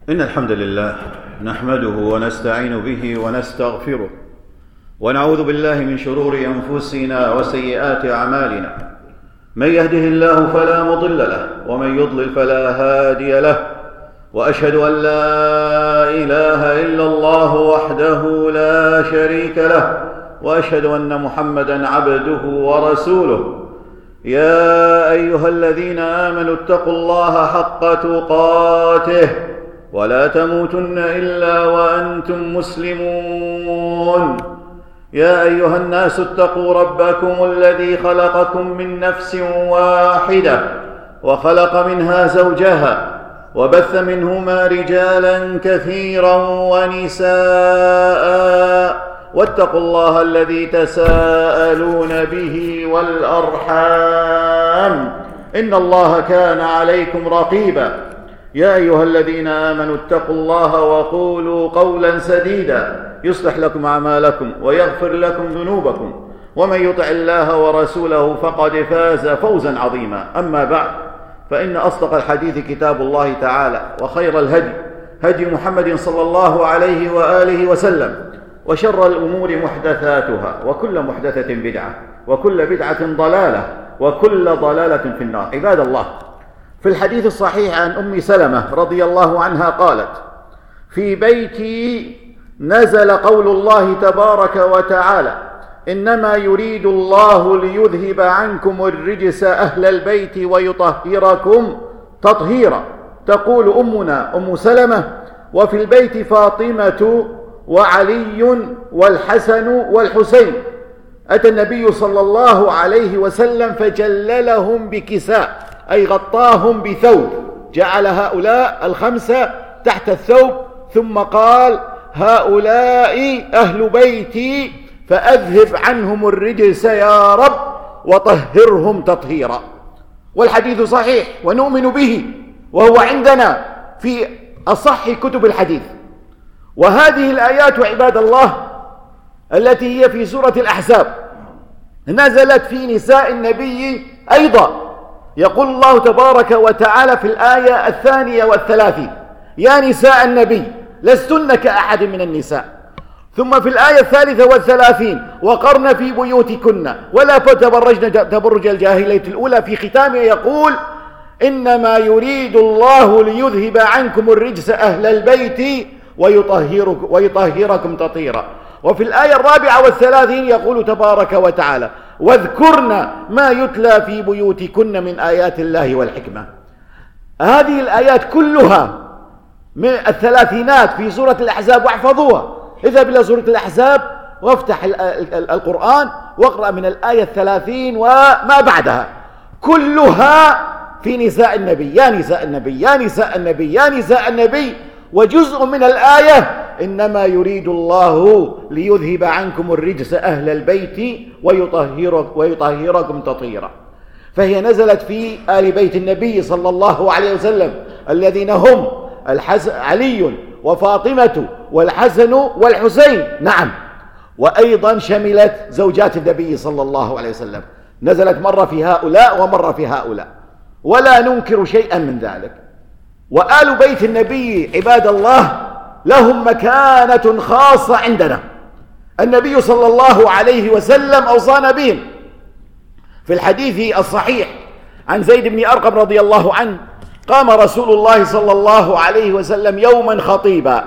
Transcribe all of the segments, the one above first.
إن الحمد لله نحمده ونستعين به ونستغفره ونعوذ بالله من شرور أنفسنا وسيئات أعمالنا. من يهده الله فلا مضل له ومن يضلل فلا هادي له، وأشهد أن لا إله إلا الله وحده لا شريك له، وأشهد أن محمدًا عبده ورسوله. يا أيها الذين آمنوا اتقوا الله حق تقاته ولا تموتن إلا وأنتم مسلمون. يا أيها الناس اتقوا ربكم الذي خلقكم من نفس واحدة وخلق منها زوجها وبث منهما رجالا كثيرا ونساء، واتقوا الله الذي تساءلون به والأرحام إن الله كان عليكم رقيبا. يا أيها الذين آمنوا اتقوا الله وقولوا قولا سديدا يصلح لكم أعمالكم ويغفر لكم ذنوبكم، ومن يطع الله ورسوله فقد فاز فوزا عظيما. أما بعد، فإن أصدق الحديث كتاب الله تعالى، وخير الهدي هدي محمد صلى الله عليه وآله وسلم، وشر الأمور محدثاتها، وكل محدثة بدعة، وكل بدعة ضلالة، وكل ضلالة في النار. عباد الله، في الحديث الصحيح عن أم سلمة رضي الله عنها قالت: في بيتي نزل قول الله تبارك وتعالى: إنما يريد الله ليذهب عنكم الرجس أهل البيت ويطهركم تطهيرا. تقول أمنا أم سلمة: وفي البيت فاطمة وعلي والحسن والحسين. أتى النبي صلى الله عليه وسلم فجللهم بكساء، أي غطاهم بثوب، جعل هؤلاء الخمسة تحت الثوب، ثم قال: هؤلاء أهل بيتي فأذهب عنهم الرجس يا رب وطهرهم تطهيرا. والحديث صحيح ونؤمن به، وهو عندنا في أصح كتب الحديث. وهذه الآيات عباد الله التي هي في سورة الأحزاب نزلت في نساء النبي أيضا. يقول الله تبارك وتعالى في الآية 32: يا نساء النبي لستن كأحد من النساء. ثم في الآية 33: وقرن في بيوتكن ولا تبرجن تبرج الجاهلية الأولى. في ختامها يقول: إنما يريد الله ليذهب عنكم الرجس أهل البيت ويطهركم تطهيرا. وفي الآية 34 يقول تبارك وتعالى: واذكرن ما يتلى في بيوتكن من آيات الله والحكمة. هذه الآيات كلها من الثلاثينات في سورة الأحزاب، واحفظوها. اذهب إلى سورة الأحزاب وافتح القرآن واقرأ من الآية 30 وما بعدها، كلها في نساء النبي: يا نساء النبي، يا نساء النبي، يا نساء النبي. وجزء من الآية: إنما يريد الله ليذهب عنكم الرجس أهل البيت ويطهركم تطهيرا. فهي نزلت في آل بيت النبي صلى الله عليه وسلم، الذين هم علي وفاطمة والحسن والحسين. نعم، وأيضا شملت زوجات النبي صلى الله عليه وسلم، نزلت مرة في هؤلاء ومرة في هؤلاء، ولا ننكر شيئا من ذلك. وآل بيت النبي عباد الله لهم مكانة خاصة عندنا. النبي صلى الله عليه وسلم أوصانا بهم. في الحديث الصحيح عن زيد بن أرقم رضي الله عنه: قام رسول الله صلى الله عليه وسلم يوما خطيبا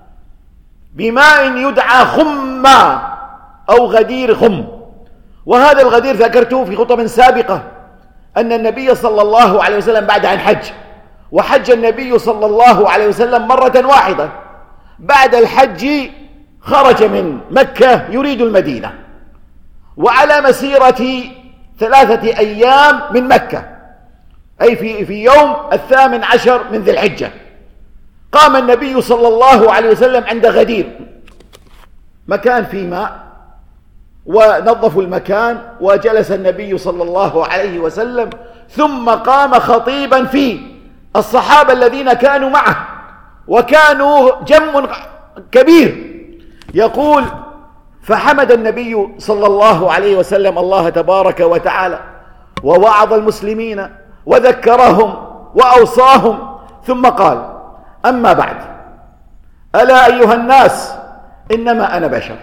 بماء يدعى خما أو غدير خم. وهذا الغدير ذكرته في خطب سابقة، أن النبي صلى الله عليه وسلم بعد أن حج، وحج النبي صلى الله عليه وسلم مرة واحدة، بعد الحج خرج من مكة يريد المدينة، وعلى مسيرة 3 أيام من مكة، أي في يوم 18 من ذي الحجة، قام النبي صلى الله عليه وسلم عند غدير، مكان فيه ماء، ونظفوا المكان، وجلس النبي صلى الله عليه وسلم، ثم قام خطيبا فيه الصحابة الذين كانوا معه، وكانوا جم كبير. يقول: فحمد النبي صلى الله عليه وسلم الله تبارك وتعالى، ووعظ المسلمين وذكرهم وأوصاهم، ثم قال: أما بعد، ألا أيها الناس، إنما أنا بشر،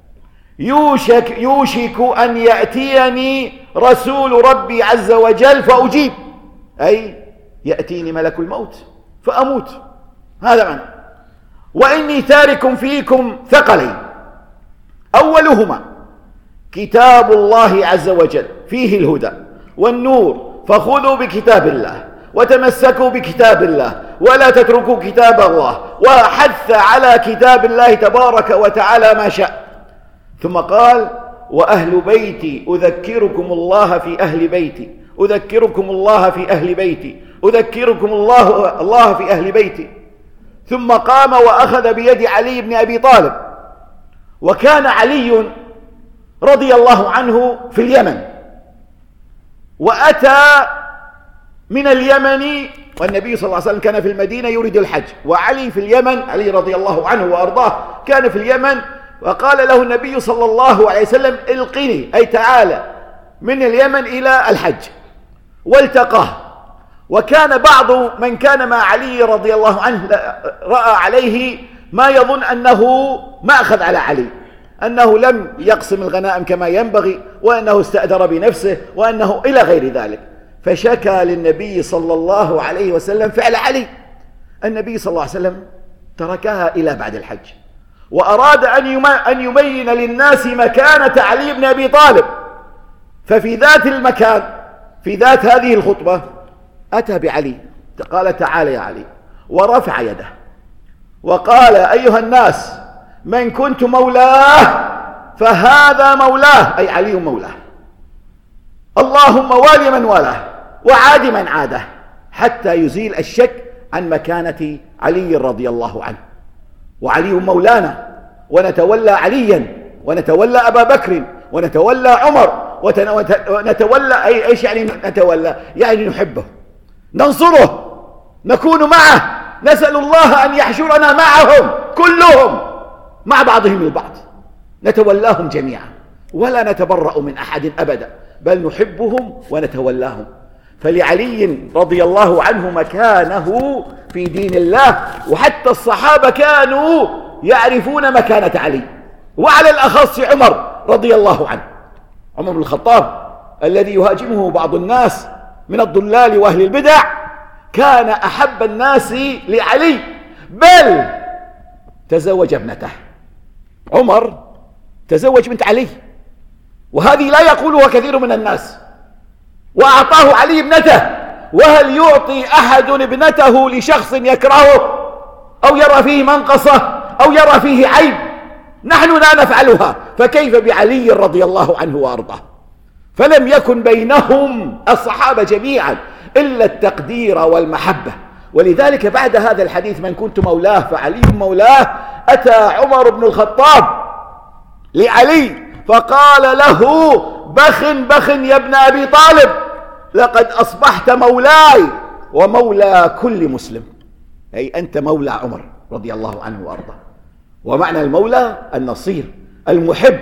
يوشك أن يأتيني رسول ربي عز وجل فأجيب، أي يأتيني ملك الموت فأموت، هذا معنى. وإني تارك فيكم ثقلين، أولهما كتاب الله عز وجل فيه الهدى والنور، فخذوا بكتاب الله وتمسكوا بكتاب الله ولا تتركوا كتاب الله، وحث على كتاب الله تبارك وتعالى ما شاء. ثم قال: وأهل بيتي أذكركم الله في أهل بيتي، أذكركم الله في أهل بيتي، أذكركم الله في أهل بيتي. ثم قام وأخذ بيد علي بن أبي طالب، وكان علي رضي الله عنه في اليمن، وأتى من اليمن، والنبي صلى الله عليه وسلم كان في المدينة يريد الحج، وعلي في اليمن، علي رضي الله عنه وأرضاه كان في اليمن. وقال له النبي صلى الله عليه وسلم: القني، أي تعالى من اليمن إلى الحج، والتقاه. وكان بعض من كان مع علي رضي الله عنه رأى عليه ما يظن أنه مأخذ على علي، أنه لم يقسم الغنائم كما ينبغي، وأنه استأثر بنفسه، وأنه إلى غير ذلك. فشكى للنبي صلى الله عليه وسلم فعل علي. النبي صلى الله عليه وسلم تركها إلى بعد الحج، وأراد أن يبين للناس مكانة علي بن أبي طالب. ففي ذات المكان، في ذات هذه الخطبة، أتى بعلي، قال: تعال يا علي، ورفع يده وقال: أيها الناس، من كنت مولاه فهذا مولاه، أي علي مولاه، اللهم والي من والاه وعاد من عاده، حتى يزيل الشك عن مكانة علي رضي الله عنه. وعلي مولانا، ونتولى عليا، ونتولى أبا بكر، ونتولى عمر، ونتولى ايش يعني نتولى؟ يعني نحبه، ننصره، نكون معه، نسأل الله أن يحشرنا معهم كلهم مع بعضهم البعض، نتولاهم جميعا، ولا نتبرأ من أحد أبدا، بل نحبهم ونتولاهم. فلعلي رضي الله عنه مكانه في دين الله، وحتى الصحابة كانوا يعرفون مكانة علي، وعلى الأخص عمر رضي الله عنه، عمر بن الخطاب الذي يهاجمه بعض الناس من الضلال وأهل البدع، كان أحب الناس لعلي، بل تزوج ابنته. عمر تزوج بنت علي، وهذه لا يقولها كثير من الناس، وأعطاه علي ابنته. وهل يعطي أحد ابنته لشخص يكرهه أو يرى فيه منقصة أو يرى فيه عيب؟ نحن لا نفعلها، فكيف بعلي رضي الله عنه وأرضاه؟ فلم يكن بينهم الصحابة جميعا إلا التقدير والمحبة. ولذلك بعد هذا الحديث: من كنت مولاه فعلي مولاه، أتى عمر بن الخطاب لعلي فقال له: بخ بخ يا ابن أبي طالب، لقد أصبحت مولاي ومولى كل مسلم، أي أنت مولى عمر رضي الله عنه وأرضاه. ومعنى المولى النصير المحب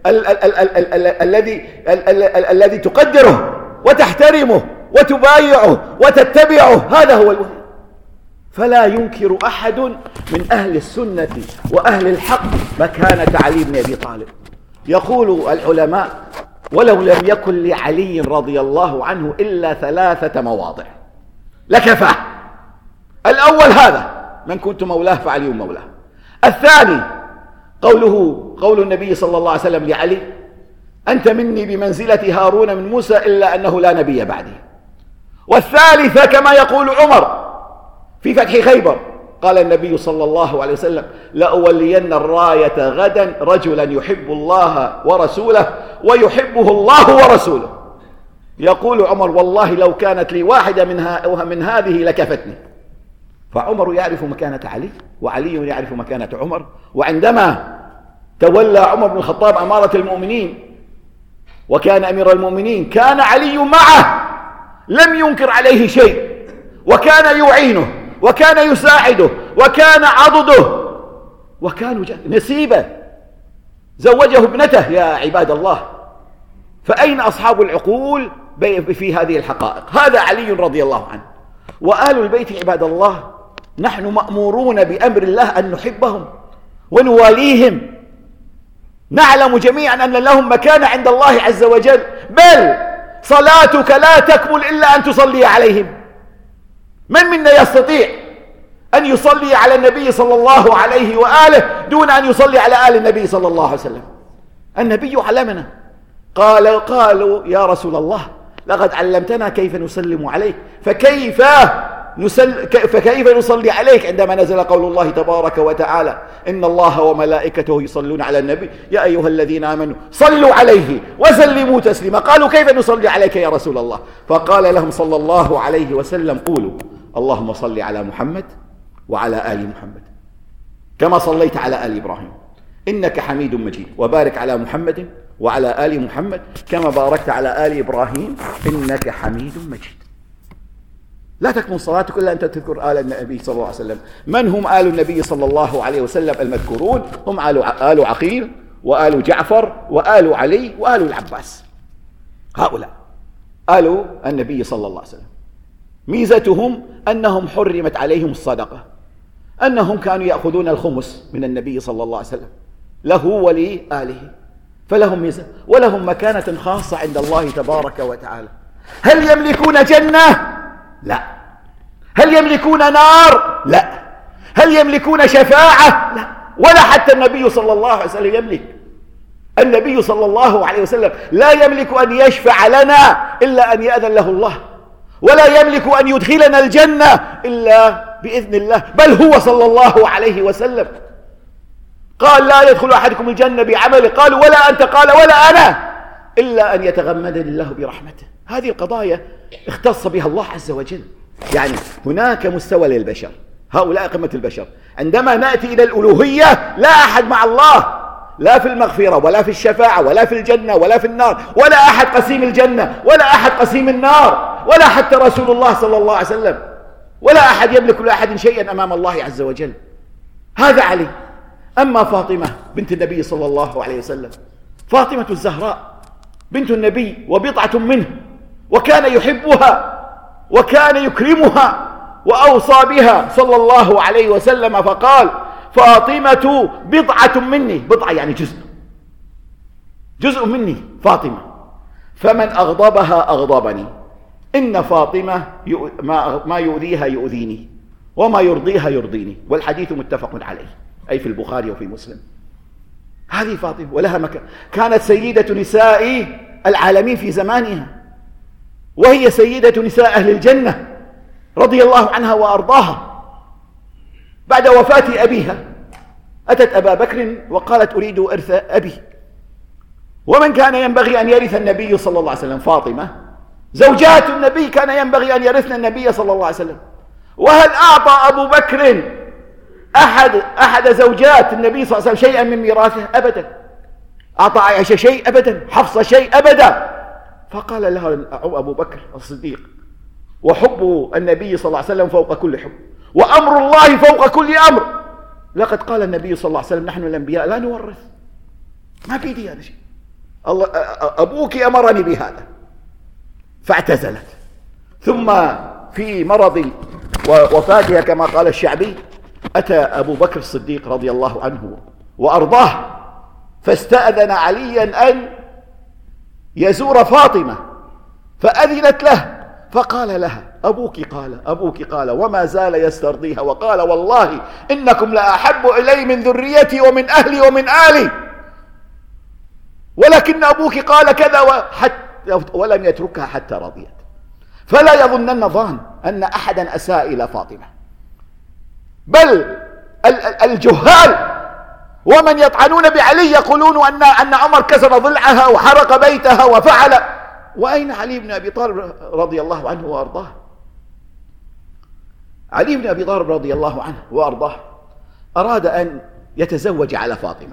الذي تقدره وتحترمه وتبايعه وتتبعه، هذا هو الولي. فلا ينكر أحد من أهل السنة وأهل الحق مكانة علي بن أبي طالب. يقول العلماء: ولو لم يكن لعلي رضي الله عنه إلا 3 مواضع لكفاه. الأول هذا: من كنت مولاه فعلي مولاه. الثاني قول النبي صلى الله عليه وسلم لعلي: أنت مني بمنزلة هارون من موسى إلا أنه لا نبي بعدي. والثالثة كما يقول عمر في فتح خيبر، قال النبي صلى الله عليه وسلم: لأولين الراية غدا رجلا يحب الله ورسوله ويحبه الله ورسوله. يقول عمر: والله لو كانت لي واحدة من هذه لكفتني. فعمر يعرف مكانة علي، وعلي يعرف مكانة عمر. وعندما تولى عمر بن الخطاب أمارة المؤمنين وكان أمير المؤمنين، كان علي معه، لم ينكر عليه شيء، وكان يعينه، وكان يساعده، وكان عضده، وكان نسيبه، زوجه ابنته. يا عباد الله، فأين أصحاب العقول في هذه الحقائق؟ هذا علي رضي الله عنه. وآل البيت عباد الله نحن مأمورون بأمر الله أن نحبهم ونواليهم، نعلم جميعا أن لهم مكانة عند الله عز وجل، بل صلاتك لا تكمل إلا أن تصلي عليهم. من منا يستطيع أن يصلي على النبي صلى الله عليه وآله دون أن يصلي على آل النبي صلى الله عليه وسلم؟ النبي علمنا، قالوا يا رسول الله لقد علمتنا كيف نسلم عليك، فكيف نصلي عليك عندما نزل قول الله تبارك وتعالى إن الله وملائكته يصلون على النبي يا أيها الذين آمنوا صلوا عليه وسلموا تسليما. قالوا كيف نصلي عليك يا رسول الله؟ فقال لهم صلى الله عليه وسلم قولوا اللهم صل على محمد وعلى آل محمد كما صليت على آل إبراهيم إنك حميد مجيد، وبارك على محمد وعلى آل محمد كما باركت على آل إبراهيم إنك حميد مجيد. لا تكمل صلاتك إلا أنت تذكر آل النبي صلى الله عليه وسلم. من هم آل النبي صلى الله عليه وسلم المذكورون؟ هم آل عقيل وآل جعفر وآل علي وآل العباس، هؤلاء آل النبي صلى الله عليه وسلم. ميزتهم أنهم حرمت عليهم الصدقة، أنهم كانوا يأخذون الخمس من النبي صلى الله عليه وسلم له ولآله، فلهم ميزة ولهم مكانة خاصة عند الله تبارك وتعالى. هل يملكون جنة؟ لا. هل يملكون نار؟ لا. هل يملكون شفاعة؟ لا. ولا حتى النبي صلى الله عليه وسلم يملك. النبي صلى الله عليه وسلم لا يملك أن يشفع لنا إلا أن يأذن له الله، ولا يملك أن يدخلنا الجنة إلا بإذن الله، بل هو صلى الله عليه وسلم قال لا يدخل أحدكم الجنة بعمله، قالوا ولا أنت؟ قال ولا أنا، إلا أن يتغمدني الله برحمته. هذه القضايا اختص بها الله عز وجل. يعني هناك مستوى للبشر، هؤلاء قمة البشر. عندما نأتي إلى الألوهية لا أحد مع الله، لا في المغفرة ولا في الشفاعة ولا في الجنة ولا في النار، ولا أحد قسيم الجنة ولا أحد قسيم النار، ولا حتى رسول الله صلى الله عليه وسلم، ولا أحد يملك لأحد شيئا أمام الله عز وجل. هذا علي. أما فاطمة بنت النبي صلى الله عليه وسلم، فاطمة الزهراء بنت النبي وبضعة منه، وكان يحبها وكان يكرمها وأوصى بها صلى الله عليه وسلم فقال فاطمة بضعة مني، بضعة يعني جزء مني فاطمة، فمن أغضبها أغضبني، إن فاطمة ما يؤذيها يؤذيني وما يرضيها يرضيني. والحديث متفق عليه، أي في البخاري وفي مسلم. هذه فاطمة ولها مكان، كانت سيدة نساء العالمين في زمانها، وهي سيدة نساء أهل الجنة رضي الله عنها وأرضاها. بعد وفاة أبيها أتت أبا بكر وقالت أريد إرث أبي. ومن كان ينبغي أن يرث النبي صلى الله عليه وسلم؟ فاطمة. زوجات النبي كان ينبغي أن يرثن النبي صلى الله عليه وسلم. وهل أعطى أبو بكر أحد زوجات النبي صلى الله عليه وسلم شيئا من ميراثه؟ أبدا. أعطى عائشة شيء؟ أبدا. حفصة شيء؟ أبدا. فقال لها أبو بكر الصديق وحب النبي صلى الله عليه وسلم فوق كل حب، وأمر الله فوق كل أمر. لقد قال النبي صلى الله عليه وسلم نحن الأنبياء لا نورث، ما بيدي هذا شيء، الله أبوك أمرني بهذا. فاعتزلت. ثم في مرض وفاتها كما قال الشعبي أتى أبو بكر الصديق رضي الله عنه وأرضاه فاستأذن عليا أن يزور فاطمة، فأذنت له فقال لها أبوك قال وما زال يسترضيها وقال والله إنكم لأحب إلي من ذريتي ومن أهلي ومن آلي، ولكن أبوك قال كذا ولم يتركها حتى رضيت. فلا يظنن ظان أن أحدا أساء إلى فاطمة، بل الجهال ومن يطعنون بعلي يقولون أن عمر كسر ضلعها وحرق بيتها وفعل. وأين علي بن أبي طالب رضي الله عنه وأرضاه؟ علي بن أبي طالب رضي الله عنه وأرضاه أراد أن يتزوج على فاطمة،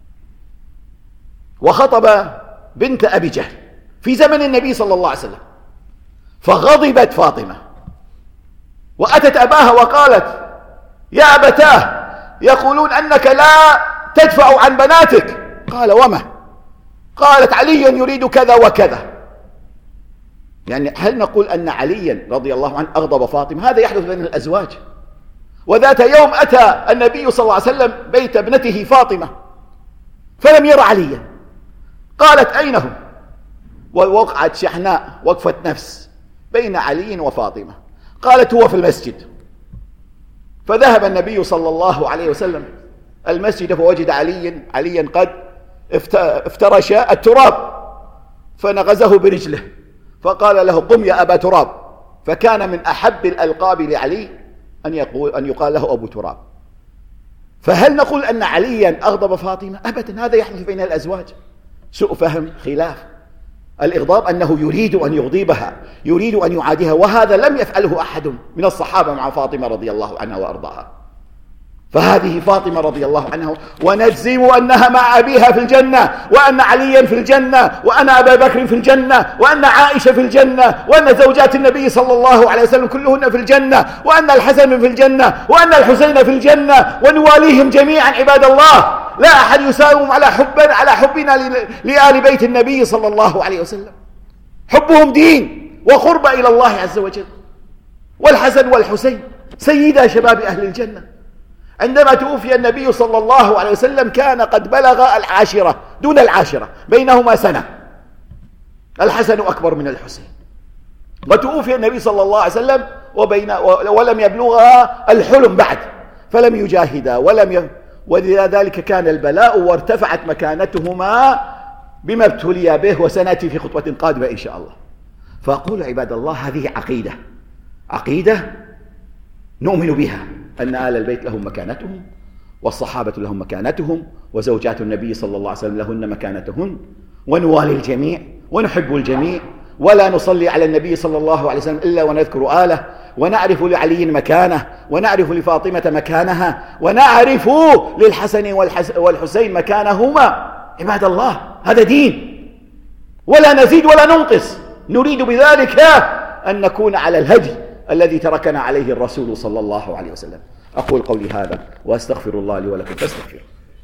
وخطب بنت أبي جهل في زمن النبي صلى الله عليه وسلم، فغضبت فاطمة وأتت أباها وقالت يا أبتاه يقولون أنك لا تدفع عن بناتك. قال وما؟ قالت علي يريد كذا وكذا. يعني هل نقول أن عليا رضي الله عنه أغضب فاطمة؟ هذا يحدث بين الأزواج، وذات يوم أتى النبي صلى الله عليه وسلم بيت ابنته فاطمة فلم ير عليا، قالت أين هو؟ ووقعت شحناء وقفة نفس بين علي وفاطمة، قالت هو في المسجد. فذهب النبي صلى الله عليه وسلم المسجد فوجد عليا قد افترش التراب فنغزه برجله، فقال له قم يا أبا تراب، فكان من أحب الألقاب لعلي أن يقال له أبو تراب. فهل نقول أن عليا أغضب فاطمة؟ أبدا، هذا يحدث بين الأزواج، سوء فهم، خلاف. الإغضاب أنه يريد أن يغضبها، يريد أن يعاديها، وهذا لم يفعله أحد من الصحابة مع فاطمة رضي الله عنها وأرضاها. فهذه فاطمة رضي الله عنها، ونجزم أنها مع أبيها في الجنة، وأن عليا في الجنة، وأن أبا بكر في الجنة، وأن عائشة في الجنة، وأن زوجات النبي صلى الله عليه وسلم كلهن في الجنة، وأن الحسن في الجنة، وأن الحسين في الجنة، ونواليهم جميعا عباد الله. لا أحد يساوم على حبنا لآل بيت النبي صلى الله عليه وسلم. حبهم دين وقرب إلى الله عز وجل. والحسن والحسين سيدا شباب أهل الجنة. عندما توفي النبي صلى الله عليه وسلم كان قد بلغ العاشرة دون العاشرة، بينهما سنة، الحسن أكبر من الحسين. وتوفي النبي صلى الله عليه وسلم ولم يبلغها الحلم بعد، فلم يجاهدا ولذلك كان البلاء وارتفعت مكانتهما بما ابتليا به، وسنأتي في خطوة قادمة إن شاء الله. فأقول عباد الله، هذه عقيدة نؤمن بها، أن آل البيت لهم مكانتهم، والصحابة لهم مكانتهم، وزوجات النبي صلى الله عليه وسلم لهن مكانتهن، ونوالي الجميع ونحب الجميع، ولا نصلي على النبي صلى الله عليه وسلم إلا ونذكر آله، ونعرف لعلي مكانه، ونعرف لفاطمة مكانها، ونعرف للحسن والحسين مكانهما. عباد الله، هذا دين، ولا نزيد ولا ننقص. نريد بذلك أن نكون على الهدي الذي تركنا عليه الرسول صلى الله عليه وسلم. أقول قولي هذا وأستغفر الله لي ولكم فاستغفروه.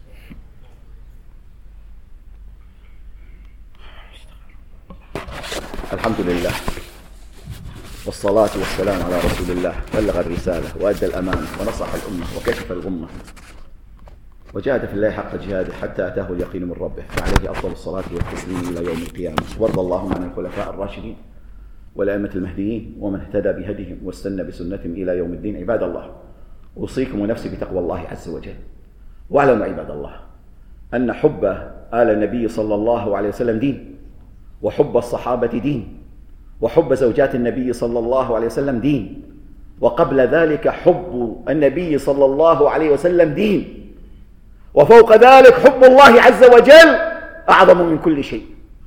الحمد لله والصلاة والسلام على رسول الله، بلغ الرسالة وأدى الأمانة ونصح الأمة وكشف الغمة، وجاهد في الله حق جهاده حتى أتاه اليقين من ربه، فعليه أفضل الصلاة والتسليم إلى يوم القيامة. وارض اللهم عن الخلفاء الراشدين والأئمة المهديين ومن اهتدى بهديهم واستنى بسنتهم إلى يوم الدين. عباد الله، أوصيكم ونفسي بتقوى الله عز وجل. واعلموا عباد الله أن حب آل النبي صلى الله عليه وسلم دين، وحب الصحابة دين، وحب زوجات النبي صلى الله عليه وسلم دين، وقبل ذلك حب النبي صلى الله عليه وسلم دين، وفوق ذلك حب الله عز وجل أعظم من كل شيء.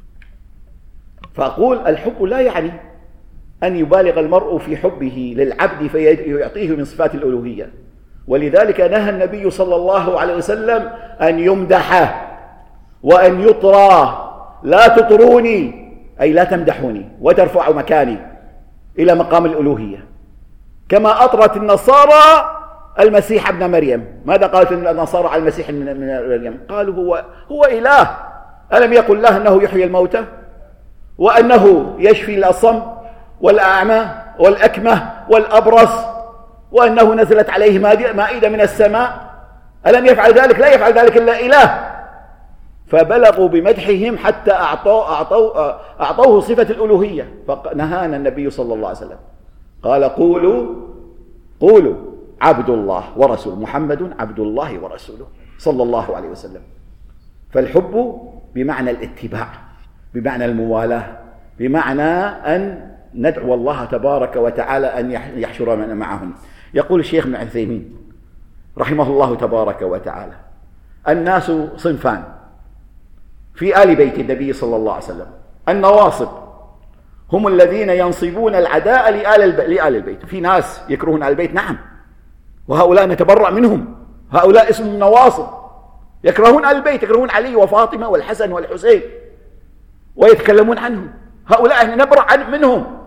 فأقول الحب لا يعني أن يبالغ المرء في حبه للعبد فيعطيه من صفات الألوهية، ولذلك نهى النبي صلى الله عليه وسلم أن يمدح وأن يطرى. لا تطروني أي لا تمدحوني وترفعوا مكاني إلى مقام الألوهية، كما أطرت النصارى المسيح ابن مريم. ماذا قالت النصارى على المسيح ابن مريم؟ قالوا هو إله. ألم يقل الله أنه يحيي الموتى، وأنه يشفي الأصم والأعمى والأكمه والأبرص، وأنه نزلت عليه مائدة من السماء؟ ألم يفعل ذلك؟ لا يفعل ذلك إلا إله. فبلغوا بمدحهم حتى أعطوه صفة الألوهية. فنهانا النبي صلى الله عليه وسلم، قال قولوا عبد الله ورسوله، محمد عبد الله ورسوله صلى الله عليه وسلم. فالحب بمعنى الاتباع، بمعنى الموالاة، بمعنى أن ندعو الله تبارك وتعالى أن يحشرنا معهم. يقول الشيخ ابن عثيمين رحمه الله تبارك وتعالى: الناس صنفان في آل بيت النبي صلى الله عليه وسلم. النواصب هم الذين ينصبون العداء لآل البيت. في ناس يكرهون آل البيت، نعم، وهؤلاء نتبرأ منهم، هؤلاء اسمهم نواصب، يكرهون آل البيت، يكرهون علي وفاطمة والحسن والحسين ويتكلمون عنهم. هؤلاء نبرأ منهم،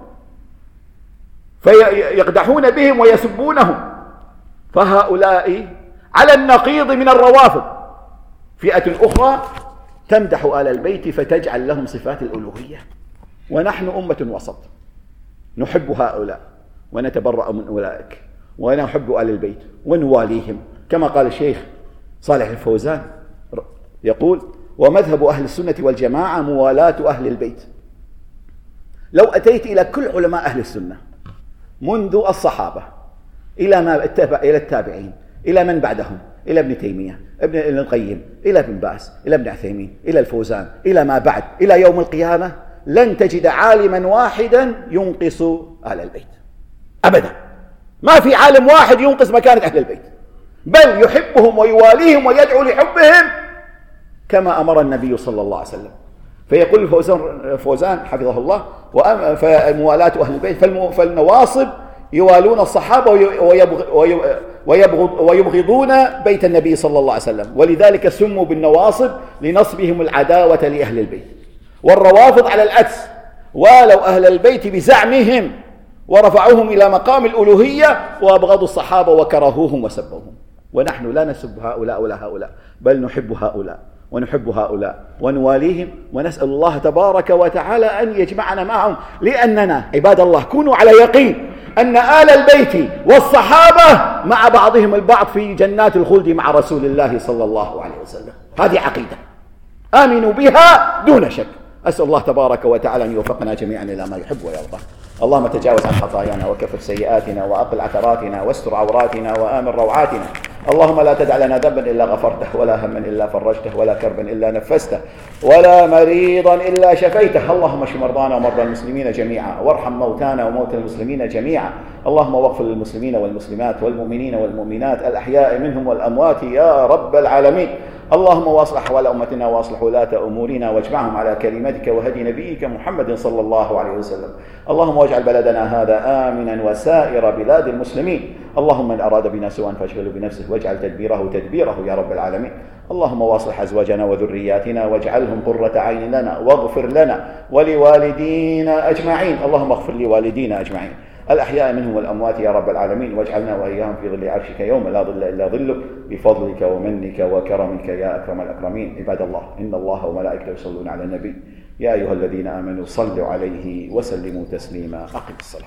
فيقدحون بهم ويسبونهم. فهؤلاء على النقيض من الروافض، فئة أخرى تمدح آل البيت فتجعل لهم صفات الألوهية. ونحن أمة وسط، نحب هؤلاء ونتبرأ من أولئك، ونحب أهل البيت ونواليهم، كما قال الشيخ صالح الفوزان يقول: ومذهب أهل السنة والجماعة موالاة أهل البيت. لو أتيت إلى كل علماء أهل السنة منذ الصحابة إلى التابعين إلى من بعدهم، إلى ابن تيمية، ابن القيم، إلى ابن باز، إلى ابن عثيمين، إلى الفوزان، إلى ما بعد إلى يوم القيامة، لن تجد عالما واحدا ينقص أهل البيت أبدا. ما في عالم واحد ينقص مكانة أهل البيت، بل يحبهم ويواليهم ويدعو لحبهم كما أمر النبي صلى الله عليه وسلم. فيقول الفوزان حفظه الله: فموالاة أهل البيت، فالنواصب يوالون الصحابة ويبغضون بيت النبي صلى الله عليه وسلم، ولذلك سموا بالنواصب لنصبهم العداوة لأهل البيت. والروافض على العكس، والوا أهل البيت بزعمهم ورفعوهم إلى مقام الألوهية وأبغضوا الصحابة وكرهوهم وسبوهم. ونحن لا نسب هؤلاء ولا هؤلاء، بل نحب هؤلاء ونحب هؤلاء ونواليهم، ونسأل الله تبارك وتعالى أن يجمعنا معهم، لأننا عباد الله كونوا على يقين أن آل البيت والصحابة مع بعضهم البعض في جنات الخلد مع رسول الله صلى الله عليه وسلم. هذه عقيدة آمنوا بها دون شك. أسأل الله تبارك وتعالى أن يوفقنا جميعا إلى ما يحب ويرضى. اللهم تجاوز عن خطايانا وكفر سيئاتنا وأقل عثراتنا واستر عوراتنا وآمن روعاتنا. اللهم لا تدع لنا ذنبا إلا غفرته، ولا هما إلا فرجته، ولا كربا إلا نفسته، ولا مريضا إلا شفيته. اللهم اشف مرضانا ومرضى المسلمين جميعا، وارحم موتانا وموتى المسلمين جميعا. اللهم واغفر للمسلمين والمسلمات والمؤمنين والمؤمنات الأحياء منهم والأموات يا رب العالمين. اللهم واصلح أحوال أمتنا واصلح ولاة أمورنا، واجمعهم على كلمتك وهدي نبيك محمد صلى الله عليه وسلم. اللهم واجعل بلدنا هذا آمنا وسائر بلاد المسلمين. اللهم من أراد بنا سوءا فاشغله بنفسه، واجعل تدبيره يا رب العالمين. اللهم واصلح أزواجنا وذرياتنا واجعلهم قرة عين لنا، واغفر لنا ولوالدينا أجمعين. اللهم اغفر لوالدينا أجمعين الأحياء منهم والأموات يا رب العالمين، واجعلنا وإياهم في ظل عرشك يوم لا ظل إلا ظلك، بفضلك ومنك وكرمك يا أكرم الأكرمين. عباد الله، إن الله وملائكته يصلون على النبي، يا أيها الذين آمنوا صلوا عليه وسلموا تسليما. أقم الصلاة.